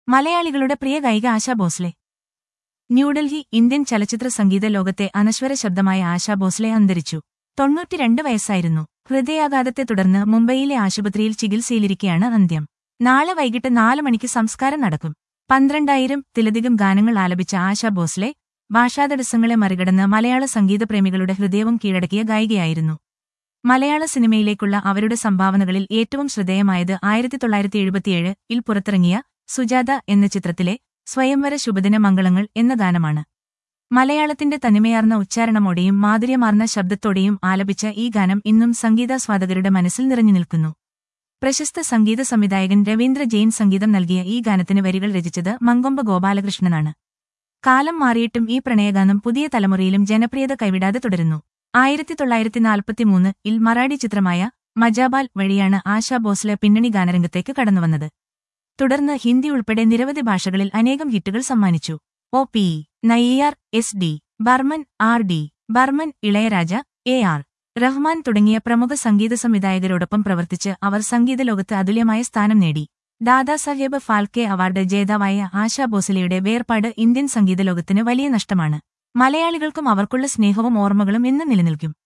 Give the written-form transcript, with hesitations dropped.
മലയാളികളുടെ പ്രിയ ഗായിക ആശാ ഭോസ്ലെ. ന്യൂഡൽഹി. ഇന്ത്യൻ ചലച്ചിത്ര സംഗീത ലോകത്തെ അനശ്വര ശബ്ദമായ ആശാ ഭോസ്ലെ അന്തരിച്ചു. 92 വയസ്സായിരുന്നു. ഹൃദയാഘാതത്തെ തുടർന്ന് മുംബൈയിലെ ആശുപത്രിയിൽ ചികിത്സയിലിരിക്കെയാണ് അന്ത്യം. നാളെ വൈകിട്ട് 4 മണിക്ക് സംസ്കാരം നടക്കും. 12,000-ത്തിലധികം ഗാനങ്ങൾ ആലപിച്ച ആശാ ഭോസ്ലെ ഭാഷാതടസ്സങ്ങളെ മറികടന്ന് മലയാള സംഗീതപ്രേമികളുടെ ഹൃദയവും കീഴടക്കിയ ഗായികയായിരുന്നു. മലയാള സിനിമയിലേക്കുള്ള അവരുടെ സംഭാവനകളിൽ ഏറ്റവും ശ്രദ്ധേയമായത് 1977-ൽ പുറത്തിറങ്ങിയ സുജാത എന്ന ചിത്രത്തിലെ സ്വയംവര ശുഭദിന മംഗളങ്ങൾ എന്ന ഗാനമാണ്. മലയാളത്തിന്റെ തനിമയാർന്ന ഉച്ചാരണമോടെയും മാധുര്യമാർന്ന ശബ്ദത്തോടെയും ആലപിച്ച ഈ ഗാനം ഇന്നും സംഗീതാസ്വാദകരുടെ മനസ്സിൽ നിറഞ്ഞു നിൽക്കുന്നു. പ്രശസ്ത സംഗീത സംവിധായകൻ രവീന്ദ്ര ജെയിൻ സംഗീതം നൽകിയ ഈ ഗാനത്തിന് വരികൾ രചിച്ചത് മങ്കൊമ്പ് ഗോപാലകൃഷ്ണനാണ്. കാലം മാറിയിട്ടും ഈ പ്രണയഗാനം പുതിയ തലമുറയിലും ജനപ്രിയത കൈവിടാതെ തുടരുന്നു. 1943-ൽ മറാഠി ചിത്രമായ മജാബാൽ വഴിയാണ് ആശാ ഭോസ്ലെ പിന്നണി ഗാനരംഗത്തേക്ക് കടന്നുവന്നത്. തുടർന്ന് ഹിന്ദി ഉൾപ്പെടെ നിരവധി ഭാഷകളിൽ അനേകം ഹിറ്റുകൾ സമ്മാനിച്ചു. ഒ.പി. നയ്യാർ, എസ്.ഡി. ബർമൻ, ആർ.ഡി. ബർമൻ, ഇളയരാജ, എ.ആർ. റഹ്മാൻ തുടങ്ങിയ പ്രമുഖ സംഗീത സംവിധായകരോടൊപ്പം പ്രവർത്തിച്ച് അവർ സംഗീതലോകത്ത് അതുല്യമായ സ്ഥാനം നേടി. ദാദാസാഹേബ് ഫാൽക്കെ അവാർഡ് ജേതാവായ ആശാ ഭോസ്ലെയുടെ വേർപാട് ഇന്ത്യൻ സംഗീതലോകത്തിന് വലിയ നഷ്ടമാണ്. മലയാളികൾക്കും അവർക്കുള്ള സ്നേഹവും ഓർമ്മകളും എന്നും നിലനിൽക്കും.